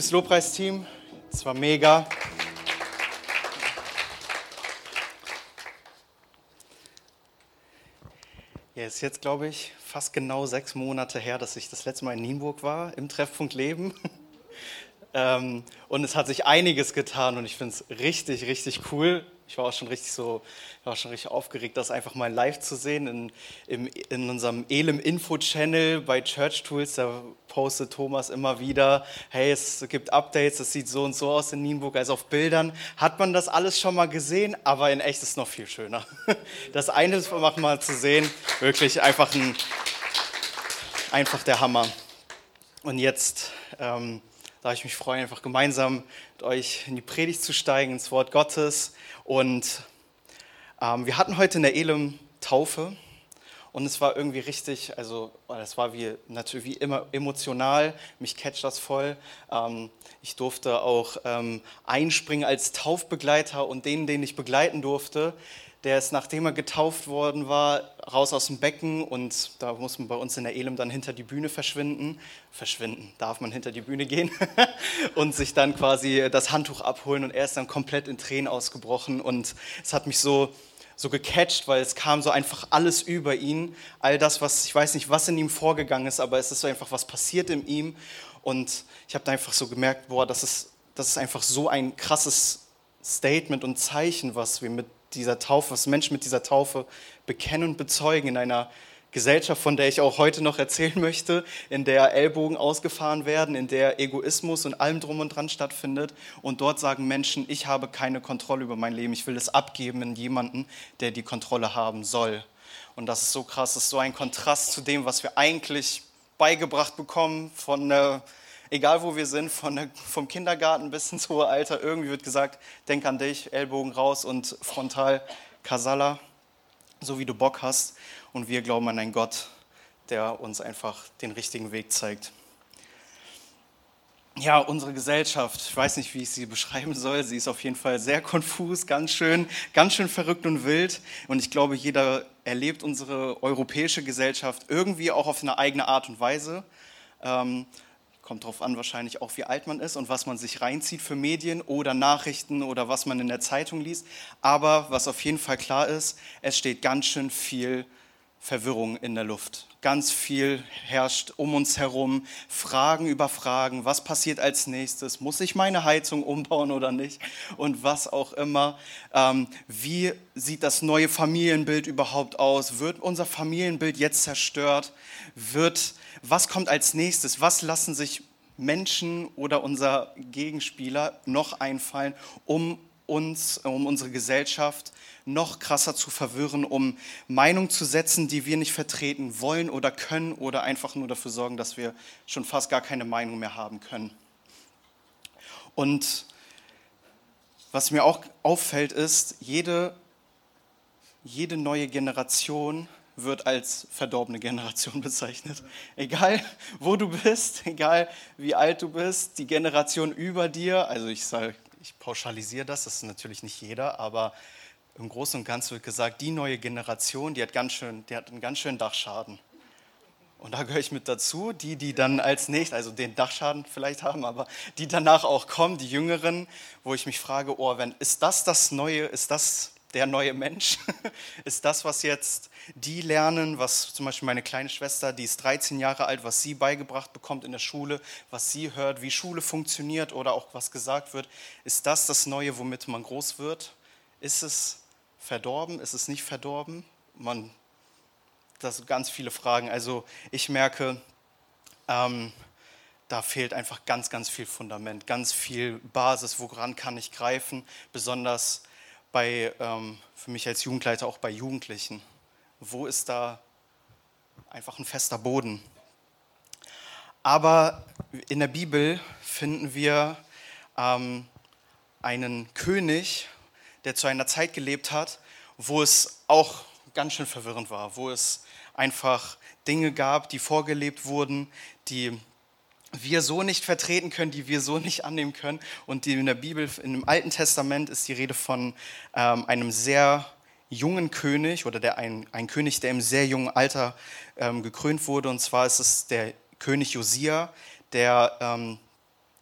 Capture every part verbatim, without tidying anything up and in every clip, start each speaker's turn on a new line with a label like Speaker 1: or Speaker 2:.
Speaker 1: Das Lobpreisteam, es war mega. Ja, es ist jetzt, glaube ich, fast genau sechs Monate her, dass ich das letzte Mal in Nienburg war, im Treffpunkt Leben. ähm, und es hat sich einiges getan und ich finde es richtig, richtig cool. Ich war auch schon richtig so, ich war auch schon richtig aufgeregt, das einfach mal live zu sehen in, im, in unserem Elem-Info-Channel bei Church Tools. Da postet Thomas immer wieder, hey, es gibt Updates, es sieht so und so aus in Nienburg. Also auf Bildern hat man das alles schon mal gesehen, aber in echt ist es noch viel schöner. Das eine ist mal zu sehen, wirklich einfach, ein, einfach der Hammer. Und jetzt ähm, darf ich mich freuen, einfach gemeinsam mit euch in die Predigt zu steigen, ins Wort Gottes. Und ähm, wir hatten heute in der Elem Taufe und es war irgendwie richtig, also es war wie, natürlich wie immer emotional, mich catcht das voll. Ähm, ich durfte auch ähm, einspringen als Taufbegleiter und den, den ich begleiten durfte, der ist, nachdem er getauft worden war, raus aus dem Becken und da muss man bei uns in der Elem dann hinter die Bühne verschwinden. Verschwinden, darf man hinter die Bühne gehen und sich dann quasi das Handtuch abholen und er ist dann komplett in Tränen ausgebrochen und es hat mich so, so gecatcht, weil es kam so einfach alles über ihn. All das, was, ich weiß nicht, was in ihm vorgegangen ist, aber es ist so einfach was passiert in ihm und ich habe da einfach so gemerkt, boah, das ist, das ist einfach so ein krasses Statement und Zeichen, was wir mit dieser Taufe, was Menschen mit dieser Taufe bekennen und bezeugen in einer Gesellschaft, von der ich auch heute noch erzählen möchte, in der Ellbogen ausgefahren werden, in der Egoismus und allem drum und dran stattfindet. Und dort sagen Menschen, ich habe keine Kontrolle über mein Leben, ich will es abgeben in jemanden, der die Kontrolle haben soll. Und das ist so krass, das ist so ein Kontrast zu dem, was wir eigentlich beigebracht bekommen von der egal wo wir sind, von der, vom Kindergarten bis ins hohe Alter, irgendwie wird gesagt, denk an dich, Ellbogen raus und frontal Kasala, so wie du Bock hast. Und wir glauben an einen Gott, der uns einfach den richtigen Weg zeigt. Ja, unsere Gesellschaft, ich weiß nicht, wie ich sie beschreiben soll, sie ist auf jeden Fall sehr konfus, ganz schön, ganz schön verrückt und wild. Und ich glaube, jeder erlebt unsere europäische Gesellschaft irgendwie auch auf eine eigene Art und Weise. Ähm, Kommt darauf an wahrscheinlich auch, wie alt man ist und was man sich reinzieht für Medien oder Nachrichten oder was man in der Zeitung liest. Aber was auf jeden Fall klar ist, es steht ganz schön viel Verwirrung in der Luft. Ganz viel herrscht um uns herum, Fragen über Fragen, was passiert als nächstes, muss ich meine Heizung umbauen oder nicht und was auch immer. Ähm, wie sieht das neue Familienbild überhaupt aus? Wird unser Familienbild jetzt zerstört? Wird, was kommt als nächstes? Was lassen sich Menschen oder unser Gegenspieler noch einfallen, um uns, um unsere Gesellschaft noch krasser zu verwirren, um Meinungen zu setzen, die wir nicht vertreten wollen oder können oder einfach nur dafür sorgen, dass wir schon fast gar keine Meinung mehr haben können. Und was mir auch auffällt ist, jede, jede neue Generation wird als verdorbene Generation bezeichnet. Egal, wo du bist, egal, wie alt du bist, die Generation über dir, also ich sage, ich pauschalisiere das, das ist natürlich nicht jeder, aber im Großen und Ganzen wird gesagt, die neue Generation, die hat, ganz schön, die hat einen ganz schönen Dachschaden. Und da gehöre ich mit dazu, die, die dann als nächstes, also den Dachschaden vielleicht haben, aber die danach auch kommen, die Jüngeren, wo ich mich frage, oh, wenn, ist das das Neue, ist das der neue Mensch? Ist das, was jetzt die lernen, was zum Beispiel meine kleine Schwester, die ist dreizehn Jahre alt, was sie beigebracht bekommt in der Schule, was sie hört, wie Schule funktioniert oder auch was gesagt wird, ist das das Neue, womit man groß wird? Ist es verdorben? Ist es nicht verdorben? Man, das sind ganz viele Fragen. Also ich merke, ähm, da fehlt einfach ganz, ganz viel Fundament, ganz viel Basis, woran kann ich greifen, besonders bei, ähm, für mich als Jugendleiter auch bei Jugendlichen. Wo ist da einfach ein fester Boden? Aber in der Bibel finden wir ähm, einen König, der zu einer Zeit gelebt hat, wo es auch ganz schön verwirrend war, wo es einfach Dinge gab, die vorgelebt wurden, die wir so nicht vertreten können, die wir so nicht annehmen können. Und die in der Bibel, in dem Alten Testament ist die Rede von ähm, einem sehr jungen König oder der, ein, ein König, der im sehr jungen Alter ähm, gekrönt wurde. Und zwar ist es der König Josia, der ähm,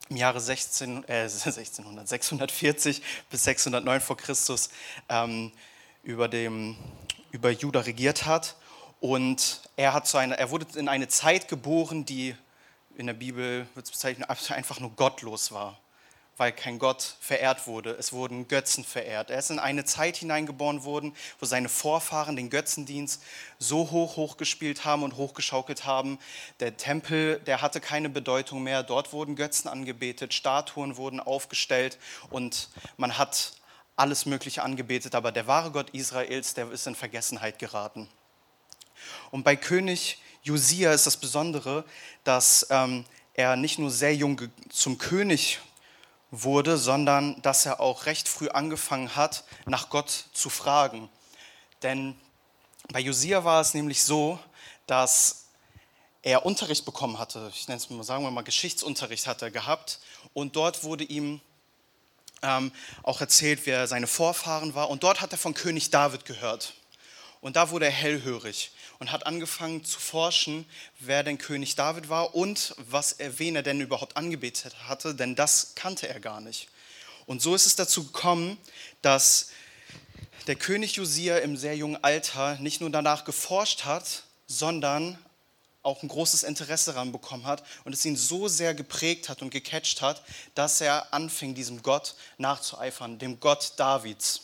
Speaker 1: im Jahre sechzehn, äh, sechzehnhundert, sechshundertvierzig bis sechshundertneun vor Christus ähm, über, dem, über Juda regiert hat. Und er, hat so eine, er wurde in eine Zeit geboren, die in der Bibel wird es bezeichnet, einfach nur gottlos war, weil kein Gott verehrt wurde. Es wurden Götzen verehrt. Er ist in eine Zeit hineingeboren worden, wo seine Vorfahren den Götzendienst so hoch hochgespielt haben und hochgeschaukelt haben. Der Tempel, der hatte keine Bedeutung mehr. Dort wurden Götzen angebetet, Statuen wurden aufgestellt und man hat alles Mögliche angebetet. Aber der wahre Gott Israels, der ist in Vergessenheit geraten. Und bei König Josia ist das Besondere, dass ähm, er nicht nur sehr jung ge- zum König wurde, sondern dass er auch recht früh angefangen hat, nach Gott zu fragen. Denn bei Josia war es nämlich so, dass er Unterricht bekommen hatte. Ich nenne es mal, sagen wir mal, Geschichtsunterricht hat er gehabt. Und dort wurde ihm ähm, auch erzählt, wer seine Vorfahren war. Und dort hat er von König David gehört. Und da wurde er hellhörig und hat angefangen zu forschen, wer denn König David war und was er, wen er denn überhaupt angebetet hatte, denn das kannte er gar nicht. Und so ist es dazu gekommen, dass der König Josia im sehr jungen Alter nicht nur danach geforscht hat, sondern auch ein großes Interesse daran bekommen hat und es ihn so sehr geprägt hat und gecatcht hat, dass er anfing, diesem Gott nachzueifern, dem Gott Davids.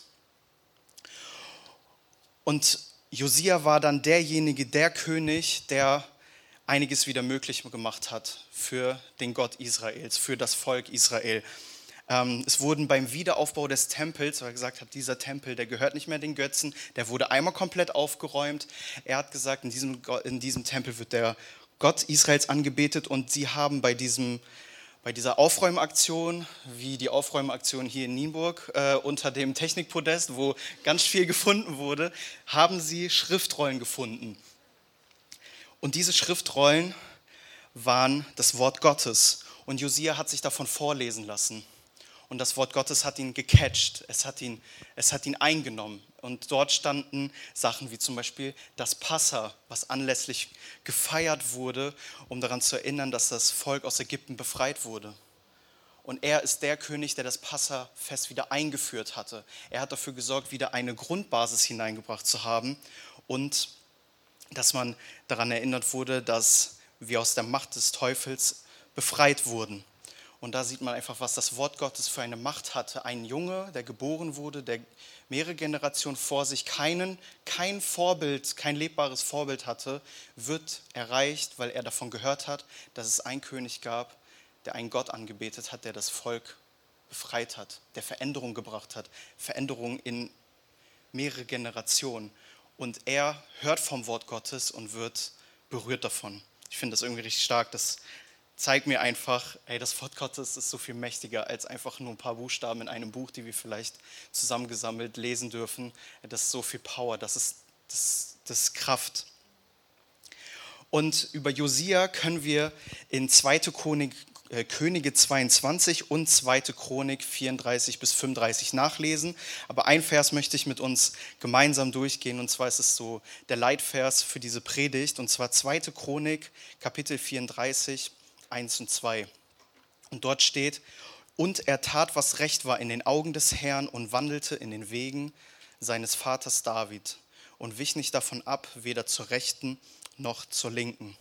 Speaker 1: Und Josia war dann derjenige, der König, der einiges wieder möglich gemacht hat für den Gott Israels, für das Volk Israel. Ähm, es wurden beim Wiederaufbau des Tempels, weil er gesagt hat, dieser Tempel, der gehört nicht mehr den Götzen, der wurde einmal komplett aufgeräumt. Er hat gesagt, in diesem, in diesem Tempel wird der Gott Israels angebetet und sie haben bei diesem Bei dieser Aufräumaktion, wie die Aufräumaktion hier in Nienburg äh, unter dem Technikpodest, wo ganz viel gefunden wurde, haben sie Schriftrollen gefunden. Und diese Schriftrollen waren das Wort Gottes. Und Josia hat sich davon vorlesen lassen. Und das Wort Gottes hat ihn gecatcht, es hat ihn, es hat ihn eingenommen. Und dort standen Sachen wie zum Beispiel das Passa, was anlässlich gefeiert wurde, um daran zu erinnern, dass das Volk aus Ägypten befreit wurde. Und er ist der König, der das Passafest wieder eingeführt hatte. Er hat dafür gesorgt, wieder eine Grundbasis hineingebracht zu haben und dass man daran erinnert wurde, dass wir aus der Macht des Teufels befreit wurden. Und da sieht man einfach, was das Wort Gottes für eine Macht hatte. Ein Junge, der geboren wurde, der mehrere Generationen vor sich keinen, kein Vorbild, kein lebbares Vorbild hatte, wird erreicht, weil er davon gehört hat, dass es einen König gab, der einen Gott angebetet hat, der das Volk befreit hat, der Veränderung gebracht hat, Veränderung in mehrere Generationen. Und er hört vom Wort Gottes und wird berührt davon. Ich finde das irgendwie richtig stark, dass zeigt mir einfach, ey, das Wort Gottes ist so viel mächtiger als einfach nur ein paar Buchstaben in einem Buch, die wir vielleicht zusammengesammelt lesen dürfen. Das ist so viel Power, das ist, das, das ist Kraft. Und über Josia können wir in zweite. Chronik, äh, Könige zweiundzwanzig und zweite. Chronik vierunddreißig bis fünfunddreißig nachlesen. Aber ein Vers möchte ich mit uns gemeinsam durchgehen, und zwar ist es so der Leitvers für diese Predigt, und zwar zweite. Chronik, Kapitel vierunddreißig, eins und zwei. Und dort steht: Und er tat, was recht war in den Augen des Herrn und wandelte in den Wegen seines Vaters David und wich nicht davon ab, weder zur Rechten noch zur Linken.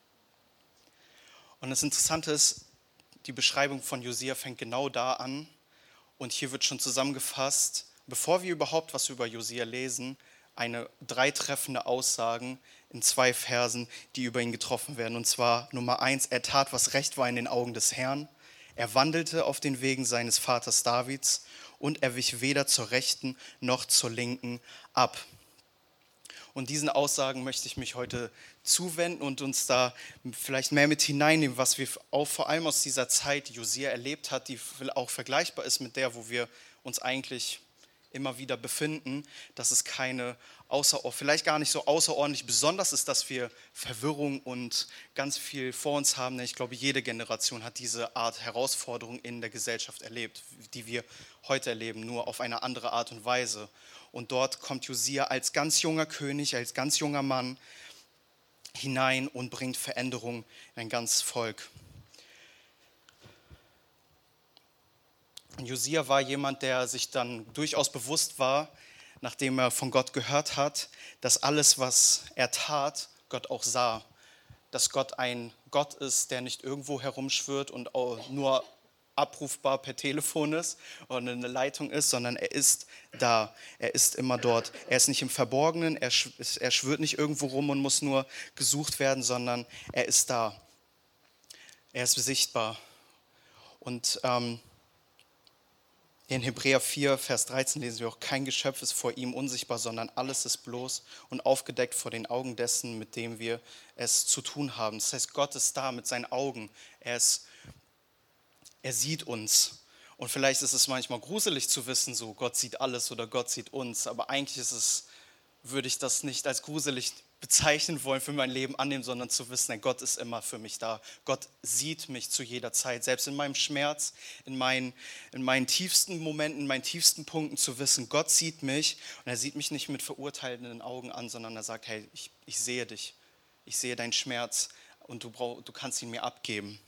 Speaker 1: Und das Interessante ist, die Beschreibung von Josia fängt genau da an und hier wird schon zusammengefasst, bevor wir überhaupt was über Josia lesen, eine drei treffende Aussagen in zwei Versen, die über ihn getroffen werden. Und zwar Nummer eins: Er tat, was recht war in den Augen des Herrn. Er wandelte auf den Wegen seines Vaters Davids und er wich weder zur Rechten noch zur Linken ab. Und diesen Aussagen möchte ich mich heute zuwenden und uns da vielleicht mehr mit hineinnehmen, was wir auch vor allem aus dieser Zeit, die Josia erlebt hat, die auch vergleichbar ist mit der, wo wir uns eigentlich immer wieder befinden, dass es keine, außer, vielleicht gar nicht so außerordentlich besonders ist, dass wir Verwirrung und ganz viel vor uns haben. Denn ich glaube, jede Generation hat diese Art Herausforderung in der Gesellschaft erlebt, die wir heute erleben, nur auf eine andere Art und Weise. Und dort kommt Josia als ganz junger König, als ganz junger Mann hinein und bringt Veränderung in ein ganzes Volk. Josia war jemand, der sich dann durchaus bewusst war, nachdem er von Gott gehört hat, dass alles, was er tat, Gott auch sah. Dass Gott ein Gott ist, der nicht irgendwo herumschwirrt und auch nur abrufbar per Telefon ist oder eine Leitung ist, sondern er ist da, er ist immer dort. Er ist nicht im Verborgenen, er, sch- er schwirrt nicht irgendwo rum und muss nur gesucht werden, sondern er ist da. Er ist sichtbar. Und ähm, in Hebräer vier, Vers dreizehn lesen wir auch, kein Geschöpf ist vor ihm unsichtbar, sondern alles ist bloß und aufgedeckt vor den Augen dessen, mit dem wir es zu tun haben. Das heißt, Gott ist da mit seinen Augen. Er ist Er sieht uns. Und vielleicht ist es manchmal gruselig zu wissen, so Gott sieht alles oder Gott sieht uns. Aber eigentlich ist es, würde ich das nicht als gruselig bezeichnen wollen, für mein Leben annehmen, sondern zu wissen, nein, Gott ist immer für mich da. Gott sieht mich zu jeder Zeit, selbst in meinem Schmerz, in meinen, in meinen tiefsten Momenten, in meinen tiefsten Punkten zu wissen, Gott sieht mich und er sieht mich nicht mit verurteilenden Augen an, sondern er sagt, hey, ich, ich sehe dich, ich sehe deinen Schmerz und du, brauch, du kannst ihn mir abgeben.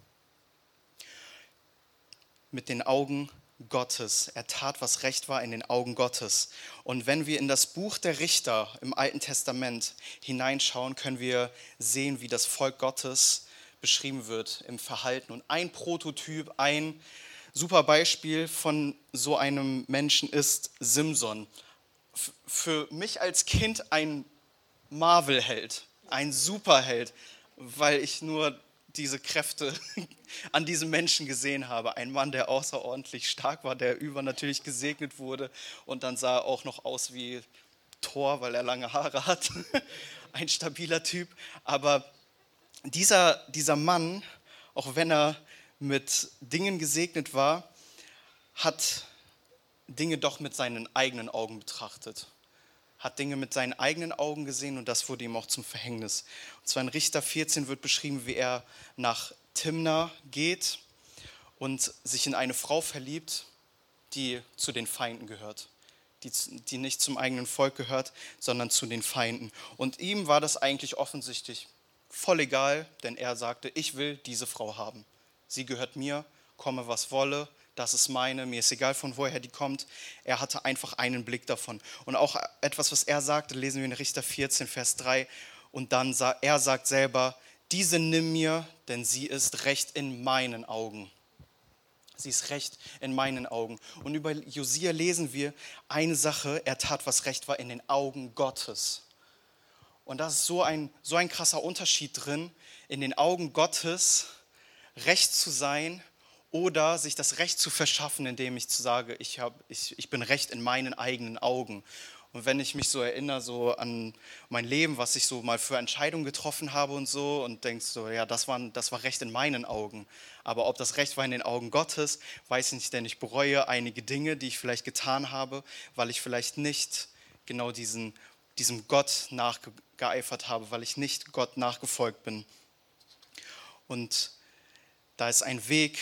Speaker 1: Mit den Augen Gottes. Er tat, was recht war in den Augen Gottes. Und wenn wir in das Buch der Richter im Alten Testament hineinschauen, können wir sehen, wie das Volk Gottes beschrieben wird im Verhalten. Und ein Prototyp, ein super Beispiel von so einem Menschen ist Simson. F- Für mich als Kind ein Marvel-Held, ein Superheld, weil ich nur diese Kräfte an diesem Menschen gesehen habe. Ein Mann, der außerordentlich stark war, der übernatürlich gesegnet wurde und dann sah er auch noch aus wie Thor, weil er lange Haare hat. Ein stabiler Typ. Aber dieser, dieser Mann, auch wenn er mit Dingen gesegnet war, hat Dinge doch mit seinen eigenen Augen betrachtet. Hat Dinge mit seinen eigenen Augen gesehen und das wurde ihm auch zum Verhängnis. Und zwar in Richter vierzehn wird beschrieben, wie er nach Timna geht und sich in eine Frau verliebt, die zu den Feinden gehört, die, die nicht zum eigenen Volk gehört, sondern zu den Feinden. Und ihm war das eigentlich offensichtlich voll egal, denn er sagte, ich will diese Frau haben. Sie gehört mir, komme was wolle, das ist meine, mir ist egal, von woher die kommt. Er hatte einfach einen Blick davon. Und auch etwas, was er sagte, lesen wir in Richter vierzehn, Vers drei. Und dann, sa- er sagt selber, diese nimm mir, denn sie ist recht in meinen Augen. Sie ist recht in meinen Augen. Und über Josia lesen wir eine Sache, er tat, was recht war in den Augen Gottes. Und da ist so ein, so ein krasser Unterschied drin, in den Augen Gottes recht zu sein oder sich das Recht zu verschaffen, indem ich zu sage, ich, hab, ich, ich bin recht in meinen eigenen Augen. Und wenn ich mich so erinnere so an mein Leben, was ich so mal für Entscheidungen getroffen habe und so und denkst so, ja, das war, das war Recht in meinen Augen. Aber ob das Recht war in den Augen Gottes, weiß ich nicht, denn ich bereue einige Dinge, die ich vielleicht getan habe, weil ich vielleicht nicht genau diesen, diesem Gott nachgeeifert habe, weil ich nicht Gott nachgefolgt bin. Und da ist ein Weg,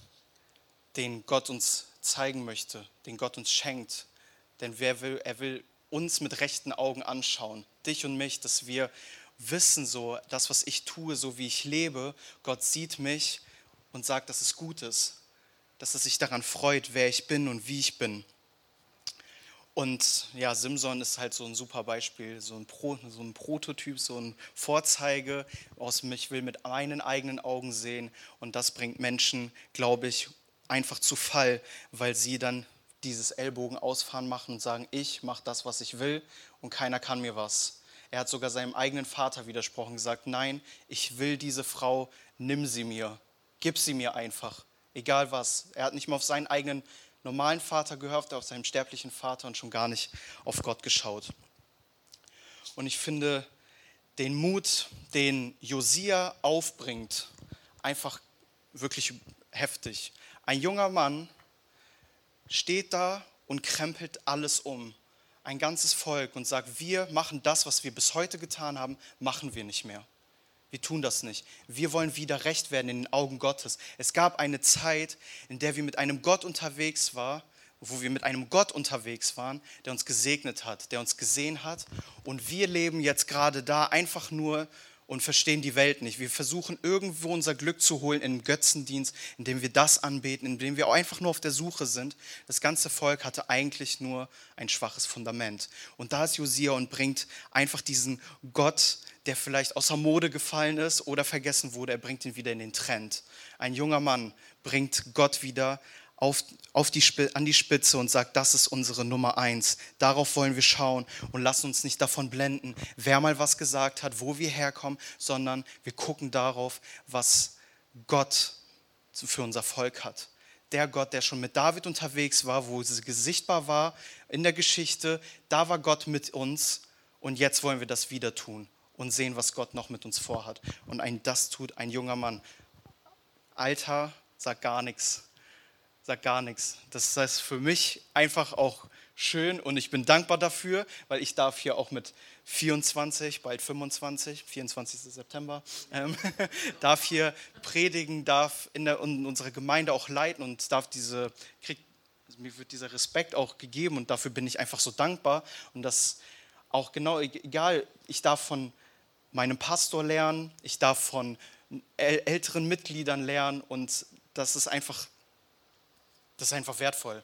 Speaker 1: den Gott uns zeigen möchte, den Gott uns schenkt. Denn wer will, er will uns mit rechten Augen anschauen, dich und mich, dass wir wissen, so das, was ich tue, so wie ich lebe, Gott sieht mich und sagt, dass es gut ist, dass er sich daran freut, wer ich bin und wie ich bin. Und ja, Simson ist halt so ein super Beispiel, so ein, Pro, so ein Prototyp, so ein Vorzeige aus mich will mit meinen eigenen Augen sehen. Und das bringt Menschen, glaube ich, einfach zu Fall, weil sie dann dieses Ellbogen ausfahren machen und sagen, ich mache das, was ich will und keiner kann mir was. Er hat sogar seinem eigenen Vater widersprochen, gesagt, nein, ich will diese Frau, nimm sie mir, gib sie mir einfach, egal was. Er hat nicht mal auf seinen eigenen normalen Vater gehört, auf seinen sterblichen Vater und schon gar nicht auf Gott geschaut. Und ich finde den Mut, den Josia aufbringt, einfach wirklich heftig. Ein junger Mann steht da und krempelt alles um. Ein ganzes Volk und sagt, wir machen das, was wir bis heute getan haben, machen wir nicht mehr. Wir tun das nicht. Wir wollen wieder recht werden in den Augen Gottes. Es gab eine Zeit, in der wir mit einem Gott unterwegs waren, wo wir mit einem Gott unterwegs waren, der uns gesegnet hat, der uns gesehen hat. Und wir leben jetzt gerade da einfach nur und verstehen die Welt nicht. Wir versuchen irgendwo unser Glück zu holen in Götzendienst, indem wir das anbeten, indem wir einfach nur auf der Suche sind. Das ganze Volk hatte eigentlich nur ein schwaches Fundament. Und da ist Josia und bringt einfach diesen Gott, der vielleicht außer Mode gefallen ist oder vergessen wurde, er bringt ihn wieder in den Trend. Ein junger Mann bringt Gott wieder auf, auf die, an die Spitze und sagt, das ist unsere Nummer eins. Darauf wollen wir schauen und lassen uns nicht davon blenden, wer mal was gesagt hat, wo wir herkommen, sondern wir gucken darauf, was Gott für unser Volk hat. Der Gott, der schon mit David unterwegs war, wo es sichtbar war in der Geschichte, da war Gott mit uns und jetzt wollen wir das wieder tun und sehen, was Gott noch mit uns vorhat. Und ein, das tut ein junger Mann. Alter sagt gar nichts. Sagt gar nichts. Das heißt für mich einfach auch schön und ich bin dankbar dafür, weil ich darf hier auch mit vierundzwanzig, bald fünfundzwanzig, vierundzwanzigsten September, ähm, darf hier predigen, darf in, der, in unserer Gemeinde auch leiten und darf diese, krieg, also mir wird dieser Respekt auch gegeben und dafür bin ich einfach so dankbar und das auch genau, egal, ich darf von meinem Pastor lernen, ich darf von älteren Mitgliedern lernen und das ist einfach Das ist einfach wertvoll.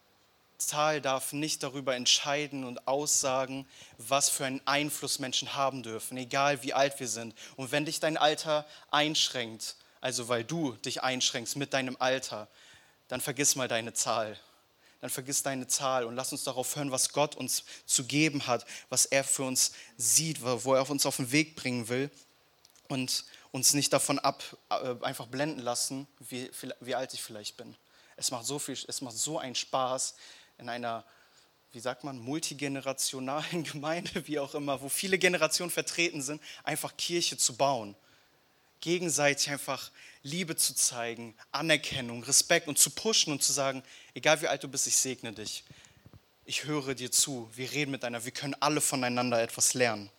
Speaker 1: Zahl darf nicht darüber entscheiden und aussagen, was für einen Einfluss Menschen haben dürfen, egal wie alt wir sind. Und wenn dich dein Alter einschränkt, also weil du dich einschränkst mit deinem Alter, dann vergiss mal deine Zahl. Dann vergiss deine Zahl und lass uns darauf hören, was Gott uns zu geben hat, was er für uns sieht, wo er uns auf den Weg bringen will und uns nicht davon ab, einfach blenden lassen, wie, wie alt ich vielleicht bin. Es macht so viel, es macht so einen Spaß in einer, wie sagt man, multigenerationalen Gemeinde, wie auch immer, wo viele Generationen vertreten sind, einfach Kirche zu bauen. Gegenseitig einfach Liebe zu zeigen, Anerkennung, Respekt und zu pushen und zu sagen, egal wie alt du bist, ich segne dich. Ich höre dir zu, wir reden miteinander, wir können alle voneinander etwas lernen.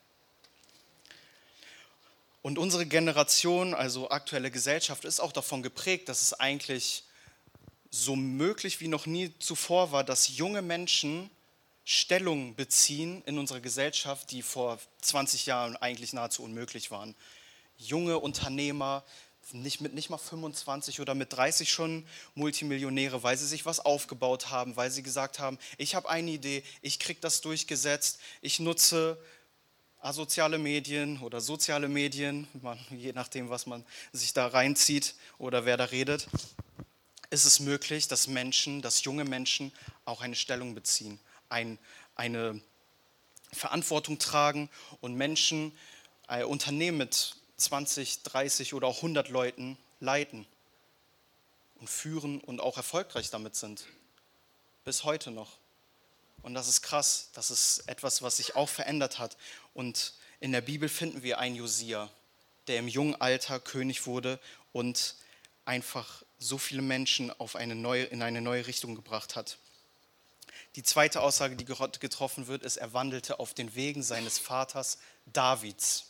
Speaker 1: Und unsere Generation, also aktuelle Gesellschaft, ist auch davon geprägt, dass es eigentlich so möglich wie noch nie zuvor war, dass junge Menschen Stellung beziehen in unserer Gesellschaft, die vor zwanzig Jahren eigentlich nahezu unmöglich waren. Junge Unternehmer, nicht mit nicht mal fünfundzwanzig oder mit dreißig schon Multimillionäre, weil sie sich was aufgebaut haben, weil sie gesagt haben, ich habe eine Idee, ich kriege das durchgesetzt, ich nutze asoziale Medien oder soziale Medien, je nachdem, was man sich da reinzieht oder wer da redet. Ist es möglich, dass Menschen, dass junge Menschen auch eine Stellung beziehen, ein, eine Verantwortung tragen und Menschen, ein Unternehmen mit zwanzig, dreißig oder auch hundert Leuten leiten und führen und auch erfolgreich damit sind. Bis heute noch. Und das ist krass, das ist etwas, was sich auch verändert hat. Und in der Bibel finden wir einen Josia, der im jungen Alter König wurde und einfach so viele Menschen auf eine neue, in eine neue Richtung gebracht hat. Die zweite Aussage, die getroffen wird, ist, er wandelte auf den Wegen seines Vaters Davids.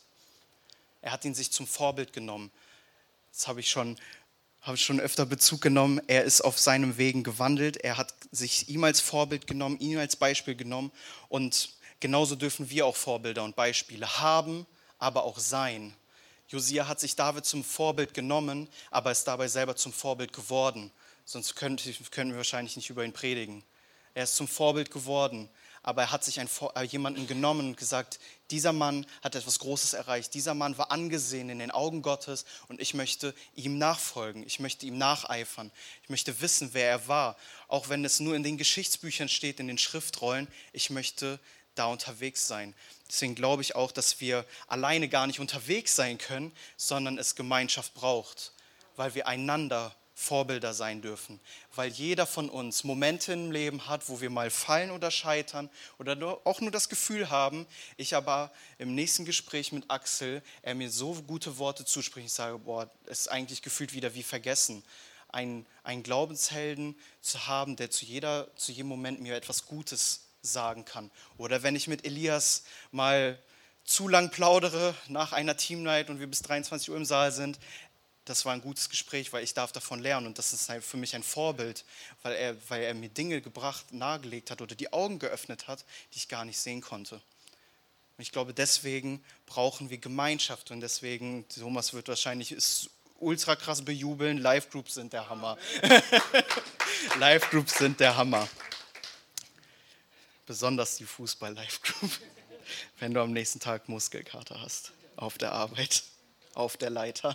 Speaker 1: Er hat ihn sich zum Vorbild genommen. Das habe ich schon, habe ich schon öfter Bezug genommen. Er ist auf seinem Wegen gewandelt. Er hat sich ihm als Vorbild genommen, ihn als Beispiel genommen. Und genauso dürfen wir auch Vorbilder und Beispiele haben, aber auch sein. Josia hat sich David zum Vorbild genommen, aber ist dabei selber zum Vorbild geworden. Sonst könnten wir wahrscheinlich nicht über ihn predigen. Er ist zum Vorbild geworden, aber er hat sich einen, jemanden genommen und gesagt, dieser Mann hat etwas Großes erreicht. Dieser Mann war angesehen in den Augen Gottes und ich möchte ihm nachfolgen. Ich möchte ihm nacheifern. Ich möchte wissen, wer er war. Auch wenn es nur in den Geschichtsbüchern steht, in den Schriftrollen. Ich möchte da unterwegs sein. Deswegen glaube ich auch, dass wir alleine gar nicht unterwegs sein können, sondern es Gemeinschaft braucht, weil wir einander Vorbilder sein dürfen. Weil jeder von uns Momente im Leben hat, wo wir mal fallen oder scheitern oder nur, auch nur das Gefühl haben, ich aber im nächsten Gespräch mit Axel, er mir so gute Worte zuspricht, ich sage, boah, es ist eigentlich gefühlt wieder wie vergessen. Ein, einen Glaubenshelden zu haben, der zu, jeder, zu jedem Moment mir etwas Gutes sagen kann. Oder wenn ich mit Elias mal zu lang plaudere nach einer Teamnight und wir bis dreiundzwanzig Uhr im Saal sind, das war ein gutes Gespräch, weil ich darf davon lernen und das ist für mich ein Vorbild, weil er, weil er mir Dinge gebracht, nahegelegt hat oder die Augen geöffnet hat, die ich gar nicht sehen konnte. Und ich glaube, deswegen brauchen wir Gemeinschaft. Und deswegen, Thomas wird wahrscheinlich ist ultra krass bejubeln, Live-Groups sind der Hammer. Live-Groups sind der Hammer. Besonders die Fußball-Live-Group, wenn du am nächsten Tag Muskelkater hast, auf der Arbeit, auf der Leiter.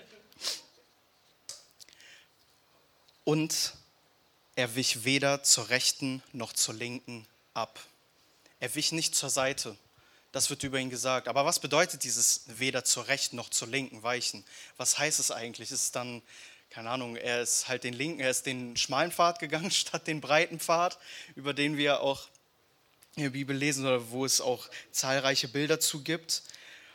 Speaker 1: Und er wich weder zur Rechten noch zur Linken ab. Er wich nicht zur Seite. Das wird über ihn gesagt. Aber was bedeutet dieses weder zur Rechten noch zur Linken weichen? Was heißt es eigentlich? Ist es dann, keine Ahnung, er ist halt den linken, er ist den schmalen Pfad gegangen statt den breiten Pfad, über den wir auch in der Bibel lesen oder wo es auch zahlreiche Bilder zu gibt.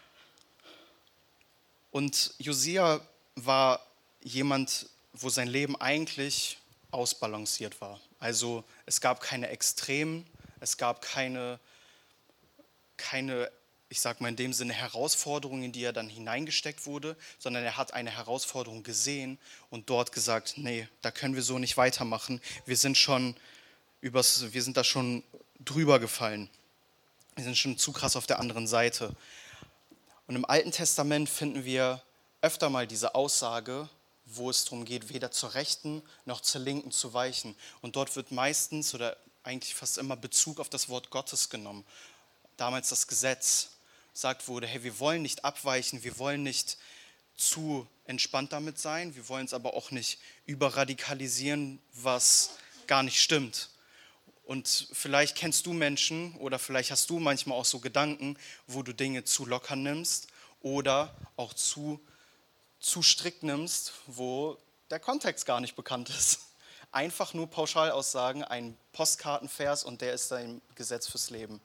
Speaker 1: Und Josia war jemand, wo sein Leben eigentlich ausbalanciert war. Also es gab keine Extremen, es gab keine, keine, ich sag mal in dem Sinne Herausforderungen, in die er dann hineingesteckt wurde, sondern er hat eine Herausforderung gesehen und dort gesagt, nee, da können wir so nicht weitermachen. Wir sind schon übers, wir sind da schon drüber gefallen. Wir sind schon zu krass auf der anderen Seite. Und im Alten Testament finden wir öfter mal diese Aussage, wo es darum geht, weder zur Rechten noch zur Linken zu weichen. Und dort wird meistens oder eigentlich fast immer Bezug auf das Wort Gottes genommen. Damals das Gesetz sagt wurde, hey, wir wollen nicht abweichen, wir wollen nicht zu entspannt damit sein, wir wollen es aber auch nicht überradikalisieren, was gar nicht stimmt. Und vielleicht kennst du Menschen oder vielleicht hast du manchmal auch so Gedanken, wo du Dinge zu locker nimmst oder auch zu zu strikt nimmst, wo der Kontext gar nicht bekannt ist. Einfach nur Pauschalaussagen, ein Postkartenvers und der ist dein Gesetz fürs Leben.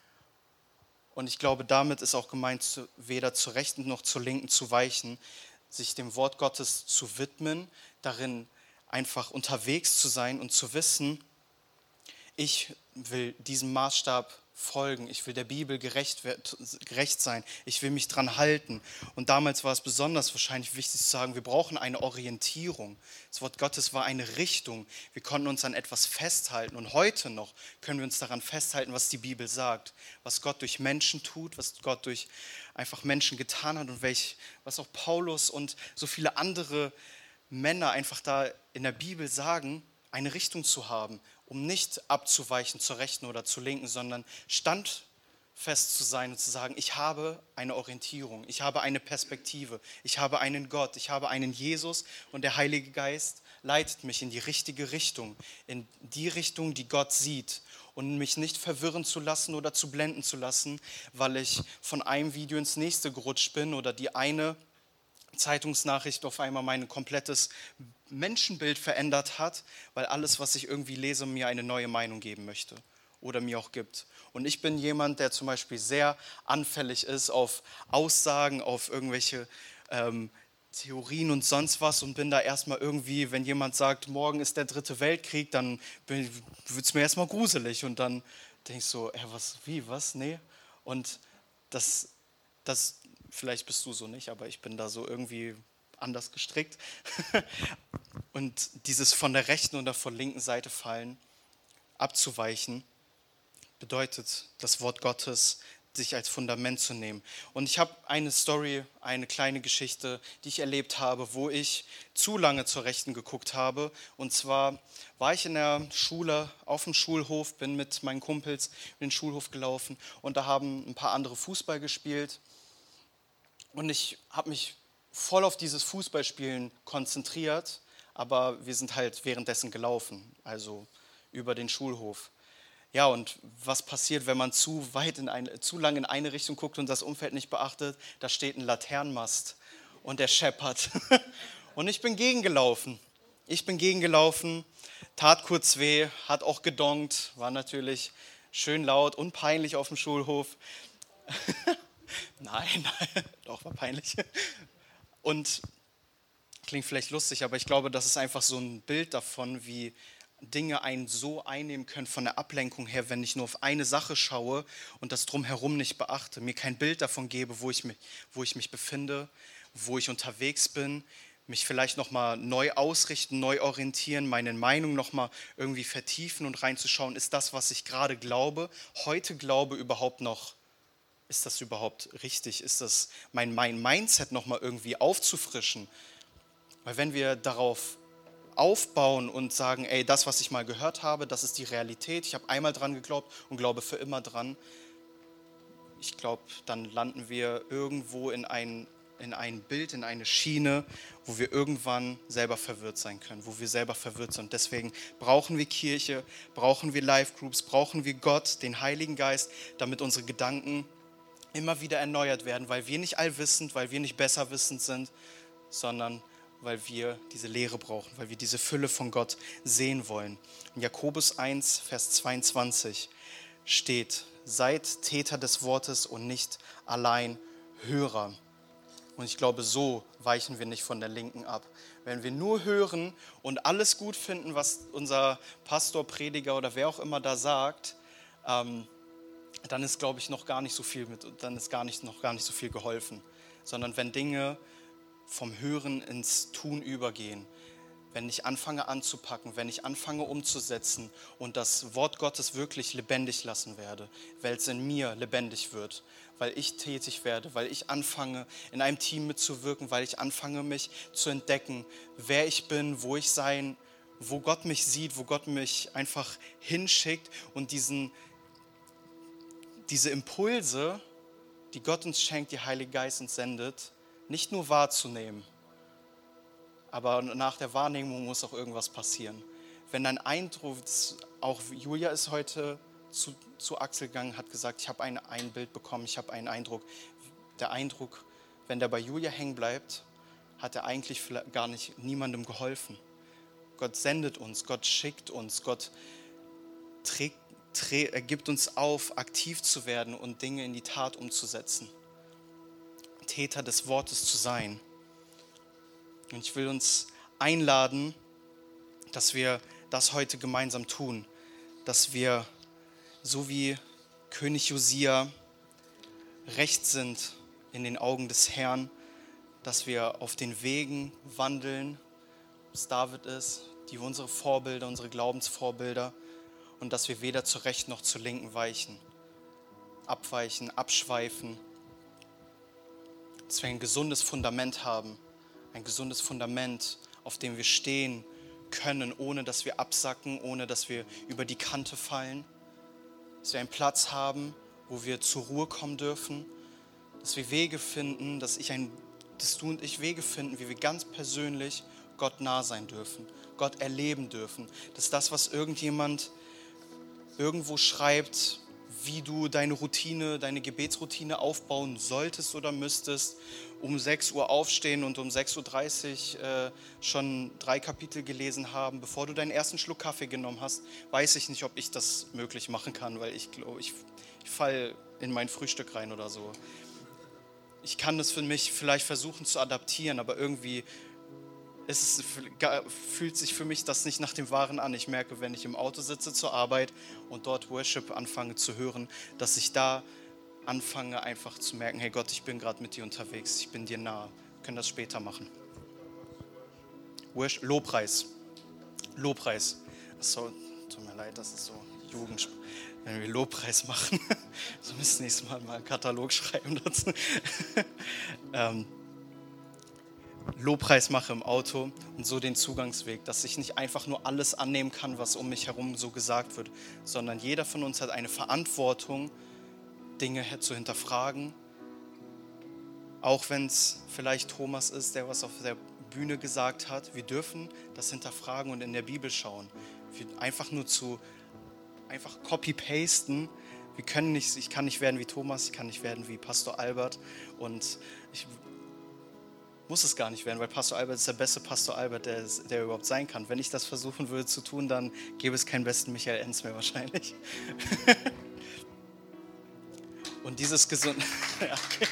Speaker 1: Und ich glaube, damit ist auch gemeint, weder zur Rechten noch zur Linken zu weichen, sich dem Wort Gottes zu widmen, darin einfach unterwegs zu sein und zu wissen, ich will diesem Maßstab folgen, ich will der Bibel gerecht, gerecht sein, ich will mich dran halten. Und damals war es besonders wahrscheinlich wichtig zu sagen, wir brauchen eine Orientierung. Das Wort Gottes war eine Richtung. Wir konnten uns an etwas festhalten und heute noch können wir uns daran festhalten, was die Bibel sagt, was Gott durch Menschen tut, was Gott durch einfach Menschen getan hat und welch, was auch Paulus und so viele andere Männer einfach da in der Bibel sagen, eine Richtung zu haben, um nicht abzuweichen zur Rechten oder zur Linken, sondern standfest zu sein und zu sagen, ich habe eine Orientierung, ich habe eine Perspektive, ich habe einen Gott, ich habe einen Jesus und der Heilige Geist leitet mich in die richtige Richtung, in die Richtung, die Gott sieht und mich nicht verwirren zu lassen oder zu blenden zu lassen, weil ich von einem Video ins nächste gerutscht bin oder die eine Zeitungsnachricht auf einmal mein komplettes Menschenbild verändert hat, weil alles, was ich irgendwie lese, mir eine neue Meinung geben möchte oder mir auch gibt. Und ich bin jemand, der zum Beispiel sehr anfällig ist auf Aussagen, auf irgendwelche ähm, Theorien und sonst was und bin da erstmal irgendwie, wenn jemand sagt, morgen ist der dritte Weltkrieg, dann wird es mir erstmal gruselig und dann denke ich so, äh, was, wie, was, nee. Und das, das vielleicht bist du so nicht, aber ich bin da so irgendwie anders gestrickt. Und dieses von der rechten oder von der linken Seite fallen, abzuweichen, bedeutet das Wort Gottes, sich als Fundament zu nehmen. Und ich habe eine Story, eine kleine Geschichte, die ich erlebt habe, wo ich zu lange zur Rechten geguckt habe. Und zwar war ich in der Schule, auf dem Schulhof, bin mit meinen Kumpels in den Schulhof gelaufen und da haben ein paar andere Fußball gespielt. Und ich habe mich voll auf dieses Fußballspielen konzentriert, aber wir sind halt währenddessen gelaufen, also über den Schulhof. Ja, und was passiert, wenn man zu weit in eine, zu lange in eine Richtung guckt und das Umfeld nicht beachtet? Da steht ein Laternenmast und der scheppert. Und ich bin gegengelaufen. Ich bin gegengelaufen, tat kurz weh, hat auch gedonkt, war natürlich schön laut und peinlich auf dem Schulhof. Nein, nein, doch, war peinlich. Und klingt vielleicht lustig, aber ich glaube, das ist einfach so ein Bild davon, wie Dinge einen so einnehmen können von der Ablenkung her, wenn ich nur auf eine Sache schaue und das Drumherum nicht beachte, mir kein Bild davon gebe, wo ich mich, wo ich mich befinde, wo ich unterwegs bin, mich vielleicht nochmal neu ausrichten, neu orientieren, meine Meinung nochmal irgendwie vertiefen und reinzuschauen, ist das, was ich gerade glaube, heute glaube, überhaupt noch ist das überhaupt richtig? Ist das mein, mein Mindset nochmal irgendwie aufzufrischen? Weil wenn wir darauf aufbauen und sagen, ey, das, was ich mal gehört habe, das ist die Realität, ich habe einmal dran geglaubt und glaube für immer dran, ich glaube, dann landen wir irgendwo in ein, in ein Bild, in eine Schiene, wo wir irgendwann selber verwirrt sein können, wo wir selber verwirrt sind. Und deswegen brauchen wir Kirche, brauchen wir Live-Groups, brauchen wir Gott, den Heiligen Geist, damit unsere Gedanken immer wieder erneuert werden, weil wir nicht allwissend, weil wir nicht besserwissend sind, sondern weil wir diese Lehre brauchen, weil wir diese Fülle von Gott sehen wollen. In Jakobus eins, Vers zweiundzwanzig steht, seid Täter des Wortes und nicht allein Hörer. Und ich glaube, so weichen wir nicht von der Linken ab. Wenn wir nur hören und alles gut finden, was unser Pastor, Prediger oder wer auch immer da sagt, ähm, dann ist, glaube ich, noch gar nicht so viel mit, dann ist gar nicht, noch gar nicht so viel geholfen. Sondern wenn Dinge vom Hören ins Tun übergehen, wenn ich anfange anzupacken, wenn ich anfange umzusetzen und das Wort Gottes wirklich lebendig lassen werde, weil es in mir lebendig wird, weil ich tätig werde, weil ich anfange, in einem Team mitzuwirken, weil ich anfange, mich zu entdecken, wer ich bin, wo ich sein, wo Gott mich sieht, wo Gott mich einfach hinschickt und diesen, diese Impulse, die Gott uns schenkt, die Heilige Geist uns sendet, nicht nur wahrzunehmen, aber nach der Wahrnehmung muss auch irgendwas passieren. Wenn ein Eindruck, auch Julia ist heute zu, zu Axel gegangen, hat gesagt, ich habe ein, ein Bild bekommen, ich habe einen Eindruck. Der Eindruck, wenn der bei Julia hängen bleibt, hat er eigentlich gar nicht niemandem geholfen. Gott sendet uns, Gott schickt uns, Gott trägt, trägt, er gibt uns auf, aktiv zu werden und Dinge in die Tat umzusetzen. Täter des Wortes zu sein. Und ich will uns einladen, dass wir das heute gemeinsam tun, dass wir, so wie König Josia, recht sind in den Augen des Herrn, dass wir auf den Wegen wandeln, ob es David ist, die unsere Vorbilder, unsere Glaubensvorbilder, und dass wir weder zur rechten noch zur linken weichen, abweichen, abschweifen, dass wir ein gesundes Fundament haben, ein gesundes Fundament, auf dem wir stehen können, ohne dass wir absacken, ohne dass wir über die Kante fallen, dass wir einen Platz haben, wo wir zur Ruhe kommen dürfen, dass wir Wege finden, dass, ich ein, dass du und ich Wege finden, wie wir ganz persönlich Gott nah sein dürfen, Gott erleben dürfen, dass das, was irgendjemand irgendwo schreibt, wie du deine Routine, deine Gebetsroutine aufbauen solltest oder müsstest, um sechs Uhr aufstehen und um sechs Uhr dreißig äh, schon drei Kapitel gelesen haben, bevor du deinen ersten Schluck Kaffee genommen hast, weiß ich nicht, ob ich das möglich machen kann, weil ich glaube, ich, ich falle in mein Frühstück rein oder so. Ich kann das für mich vielleicht versuchen zu adaptieren, aber irgendwie ist es, fühlt sich für mich das nicht nach dem Wahren an. Ich merke, wenn ich im Auto sitze zur Arbeit und dort Worship anfange zu hören, dass ich da anfange einfach zu merken, hey Gott, ich bin gerade mit dir unterwegs, ich bin dir nah. Wir können das später machen. Worship, Lobpreis. Lobpreis. Achso, tut mir leid, das ist so Jugend. Wenn wir Lobpreis machen, so müssen wir nächstes Mal mal einen Katalog schreiben dazu. ähm, Lobpreis mache im Auto und so den Zugangsweg, dass ich nicht einfach nur alles annehmen kann, was um mich herum so gesagt wird, sondern jeder von uns hat eine Verantwortung, Dinge zu hinterfragen, auch wenn es vielleicht Thomas ist, der was auf der Bühne gesagt hat. Wir dürfen das hinterfragen und in der Bibel schauen. Wir einfach nur zu, einfach copy-pasten. Wir können nicht, ich kann nicht werden wie Thomas, ich kann nicht werden wie Pastor Albert und ich muss es gar nicht werden, weil Pastor Albert ist der beste Pastor Albert, der, der überhaupt sein kann. Wenn ich das versuchen würde zu tun, dann gäbe es keinen besten Michael Enz mehr wahrscheinlich. Und dieses gesunde, ja, okay.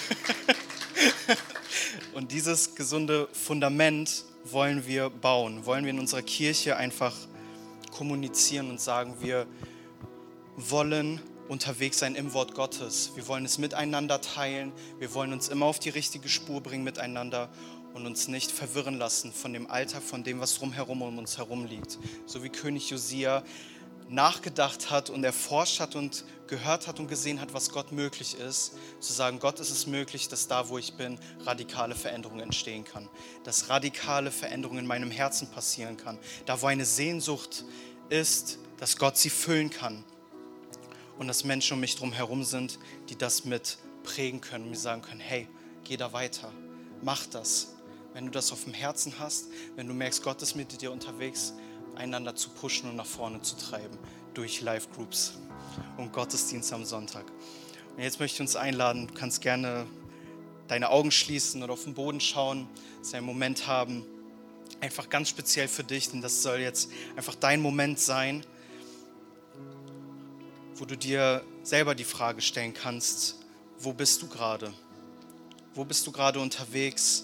Speaker 1: Und dieses gesunde Fundament wollen wir bauen, wollen wir in unserer Kirche einfach kommunizieren und sagen, wir wollen unterwegs sein im Wort Gottes. Wir wollen es miteinander teilen. Wir wollen uns immer auf die richtige Spur bringen miteinander und uns nicht verwirren lassen von dem Alltag, von dem, was drumherum um uns herum liegt. So wie König Josia nachgedacht hat und erforscht hat und gehört hat und gesehen hat, was Gott möglich ist, zu sagen, Gott, ist es möglich, dass da, wo ich bin, radikale Veränderung entstehen kann, dass radikale Veränderung in meinem Herzen passieren kann, da, wo eine Sehnsucht ist, dass Gott sie füllen kann und dass Menschen um mich drum herum sind, die das mit prägen können und mir sagen können, hey, geh da weiter, mach das. Wenn du das auf dem Herzen hast, wenn du merkst, Gott ist mit dir unterwegs, einander zu pushen und nach vorne zu treiben durch Live-Groups und Gottesdienst am Sonntag. Und jetzt möchte ich uns einladen, du kannst gerne deine Augen schließen oder auf den Boden schauen, dass wir einen Moment haben, einfach ganz speziell für dich, denn das soll jetzt einfach dein Moment sein, wo du dir selber die Frage stellen kannst, wo bist du gerade? Wo bist du gerade unterwegs?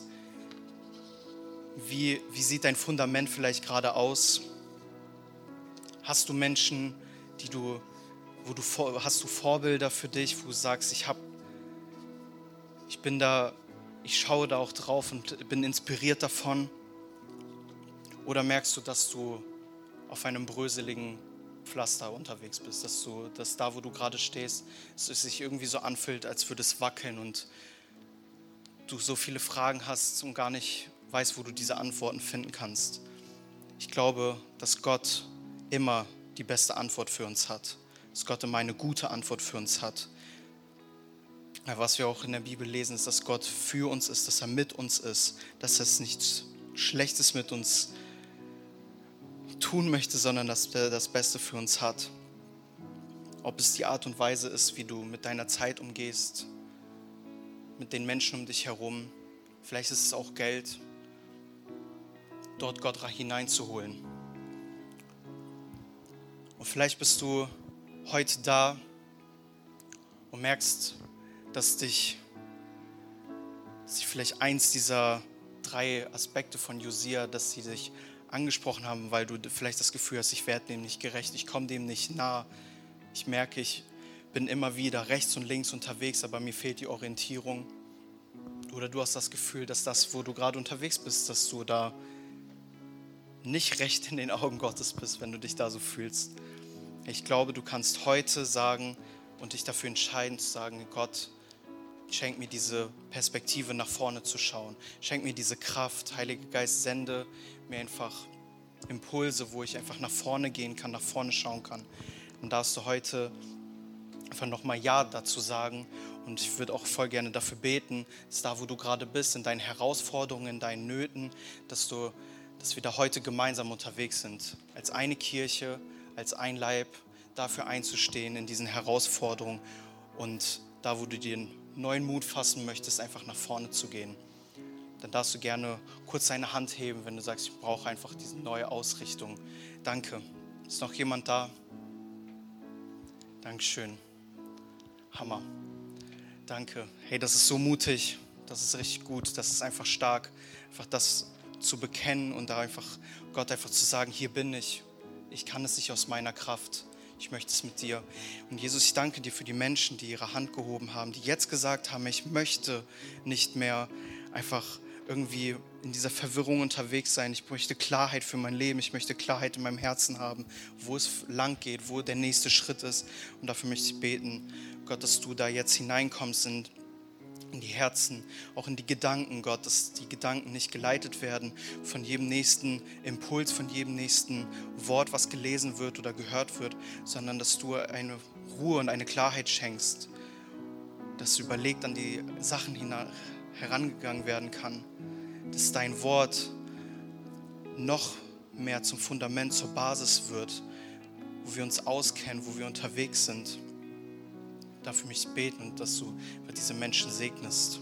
Speaker 1: Wie, wie sieht dein Fundament vielleicht gerade aus? Hast du Menschen, die du, wo du hast du Vorbilder für dich, wo du sagst, ich habe, ich bin da, ich schaue da auch drauf und bin inspiriert davon? Oder merkst du, dass du auf einem bröseligen Pflaster unterwegs bist, dass du, dass da, wo du gerade stehst, es sich irgendwie so anfühlt, als würde es wackeln und du so viele Fragen hast und gar nicht weißt, wo du diese Antworten finden kannst. Ich glaube, dass Gott immer die beste Antwort für uns hat, dass Gott immer eine gute Antwort für uns hat. Was wir auch in der Bibel lesen, ist, dass Gott für uns ist, dass er mit uns ist, dass er nichts Schlechtes mit uns tun möchte, sondern dass er das Beste für uns hat. Ob es die Art und Weise ist, wie du mit deiner Zeit umgehst, mit den Menschen um dich herum, vielleicht ist es auch Geld, dort Gott hineinzuholen. Und vielleicht bist du heute da und merkst, dass dich, dass dich vielleicht eins dieser drei Aspekte von Josia, dass sie dich angesprochen haben, weil du vielleicht das Gefühl hast, ich werde dem nicht gerecht, ich komme dem nicht nah. Ich merke, ich bin immer wieder rechts und links unterwegs, aber mir fehlt die Orientierung. Oder du hast das Gefühl, dass das, wo du gerade unterwegs bist, dass du da nicht recht in den Augen Gottes bist, wenn du dich da so fühlst. Ich glaube, du kannst heute sagen und dich dafür entscheiden zu sagen, Gott, schenk mir diese Perspektive, nach vorne zu schauen. Schenk mir diese Kraft. Heiliger Geist, sende mir einfach Impulse, wo ich einfach nach vorne gehen kann, nach vorne schauen kann. Und darfst du heute einfach nochmal Ja dazu sagen. Und ich würde auch voll gerne dafür beten, dass da, wo du gerade bist, in deinen Herausforderungen, in deinen Nöten, dass, du, dass wir da heute gemeinsam unterwegs sind. Als eine Kirche, als ein Leib, dafür einzustehen in diesen Herausforderungen und da, wo du dir einen neuen Mut fassen möchtest, einfach nach vorne zu gehen. Dann darfst du gerne kurz deine Hand heben, wenn du sagst, ich brauche einfach diese neue Ausrichtung. Danke. Ist noch jemand da? Dankeschön. Hammer. Danke. Hey, das ist so mutig. Das ist richtig gut. Das ist einfach stark. Einfach das zu bekennen und da einfach Gott einfach zu sagen, hier bin ich. Ich kann es nicht aus meiner Kraft. Ich möchte es mit dir. Und Jesus, ich danke dir für die Menschen, die ihre Hand gehoben haben, die jetzt gesagt haben, ich möchte nicht mehr einfach irgendwie in dieser Verwirrung unterwegs sein. Ich möchte Klarheit für mein Leben. Ich möchte Klarheit in meinem Herzen haben, wo es lang geht, wo der nächste Schritt ist. Und dafür möchte ich beten, Gott, dass du da jetzt hineinkommst in in die Herzen, auch in die Gedanken, Gott, dass die Gedanken nicht geleitet werden von jedem nächsten Impuls, von jedem nächsten Wort, was gelesen wird oder gehört wird, sondern dass du eine Ruhe und eine Klarheit schenkst, dass überlegt an die Sachen herangegangen werden kann, dass dein Wort noch mehr zum Fundament, zur Basis wird, wo wir uns auskennen, wo wir unterwegs sind. Dafür mich beten und dass du diese Menschen segnest.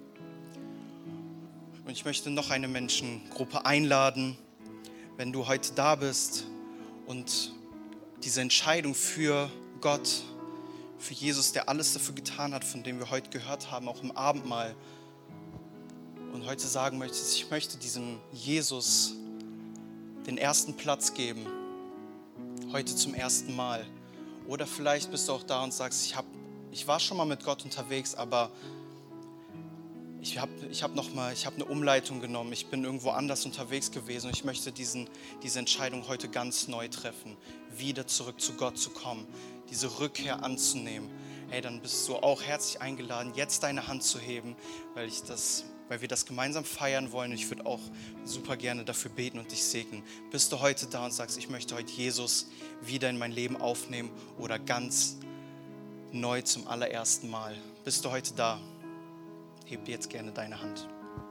Speaker 1: Und ich möchte noch eine Menschengruppe einladen, wenn du heute da bist und diese Entscheidung für Gott, für Jesus, der alles dafür getan hat, von dem wir heute gehört haben, auch im Abendmahl, und heute sagen möchtest, ich möchte diesem Jesus den ersten Platz geben, heute zum ersten Mal. Oder vielleicht bist du auch da und sagst, ich habe Ich war schon mal mit Gott unterwegs, aber ich habe ich hab noch mal, ich habe eine Umleitung genommen, ich bin irgendwo anders unterwegs gewesen und ich möchte diesen, diese Entscheidung heute ganz neu treffen, wieder zurück zu Gott zu kommen, diese Rückkehr anzunehmen. Hey, dann bist du auch herzlich eingeladen, jetzt deine Hand zu heben, weil ich das, weil wir das gemeinsam feiern wollen. Ich würde auch super gerne dafür beten und dich segnen. Bist du heute da und sagst, ich möchte heute Jesus wieder in mein Leben aufnehmen oder ganz neu zum allerersten Mal? Bist du heute da? Heb jetzt gerne deine Hand.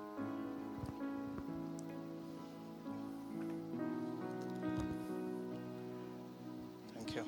Speaker 1: Danke.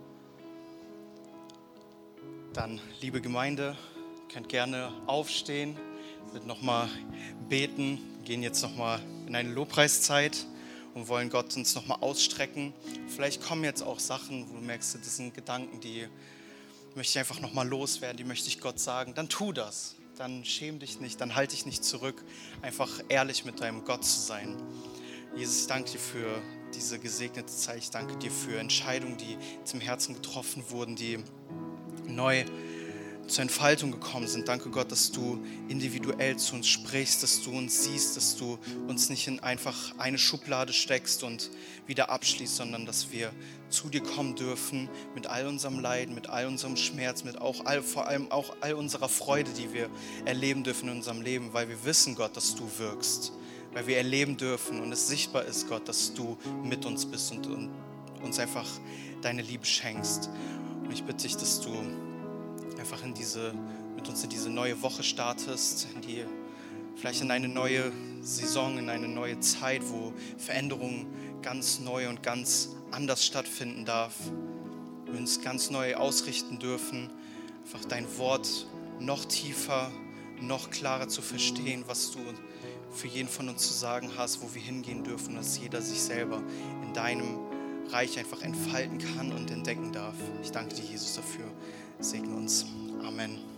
Speaker 1: Dann, liebe Gemeinde, ihr könnt gerne aufstehen, wird nochmal beten, gehen jetzt nochmal in eine Lobpreiszeit und wollen Gott uns nochmal ausstrecken. Vielleicht kommen jetzt auch Sachen, wo du merkst, das sind Gedanken, die möchte ich einfach nochmal loswerden, die möchte ich Gott sagen. Dann tu das, dann schäm dich nicht, dann halt dich nicht zurück, einfach ehrlich mit deinem Gott zu sein. Jesus, ich danke dir für diese gesegnete Zeit, ich danke dir für Entscheidungen, die zum Herzen getroffen wurden, die neu zur Entfaltung gekommen sind. Danke Gott, dass du individuell zu uns sprichst, dass du uns siehst, dass du uns nicht in einfach eine Schublade steckst und wieder abschließt, sondern dass wir zu dir kommen dürfen mit all unserem Leiden, mit all unserem Schmerz, mit auch all, vor allem auch all unserer Freude, die wir erleben dürfen in unserem Leben, weil wir wissen, Gott, dass du wirkst, weil wir erleben dürfen und es sichtbar ist, Gott, dass du mit uns bist und, und uns einfach deine Liebe schenkst. Und ich bitte dich, dass du einfach in diese, mit uns in diese neue Woche startest, in die, vielleicht in eine neue Saison, in eine neue Zeit, wo Veränderung ganz neu und ganz anders stattfinden darf. Wir uns ganz neu ausrichten dürfen, einfach dein Wort noch tiefer, noch klarer zu verstehen, was du für jeden von uns zu sagen hast, wo wir hingehen dürfen, dass jeder sich selber in deinem Reich einfach entfalten kann und entdecken darf. Ich danke dir, Jesus, dafür. Segne uns. Amen.